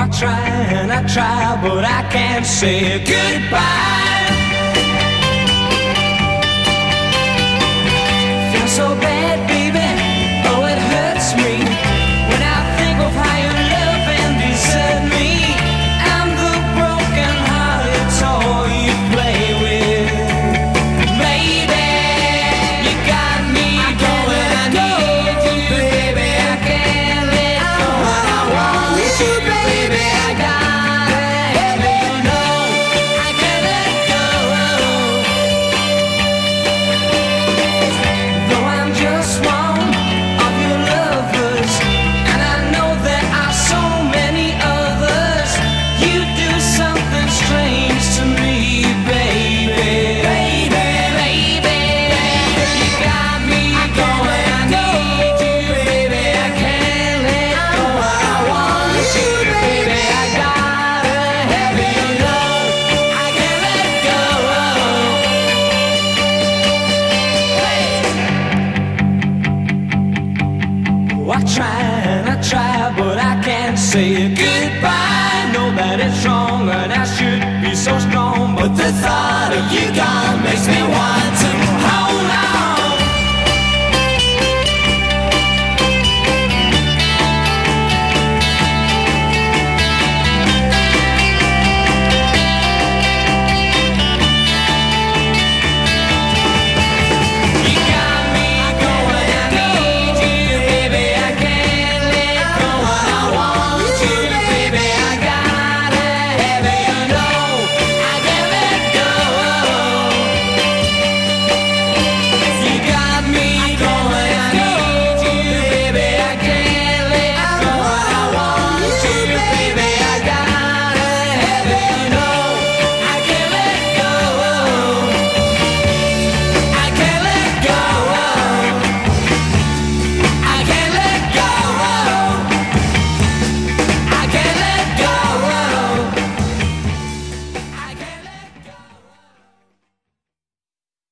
try and I try, but I can't say goodbye. Feel so bad, baby, oh it hurts me when I think of how you love and desert me. I'm the broken hearted toy you play with. Baby, you got me going, I need you, baby, I can't let go. I want you, baby, I gotta have you know I can't let go. Though I'm just one of your lovers, and I know there are so many others, you do something strange to me, baby. Baby, baby, you got me going, I need you, baby, I can't let go. I want you, baby, I gotta have you know I can't let go. I try and I try, but I can't say goodbye. Know that it's wrong and I should be so strong, but the thought of you gone makes me want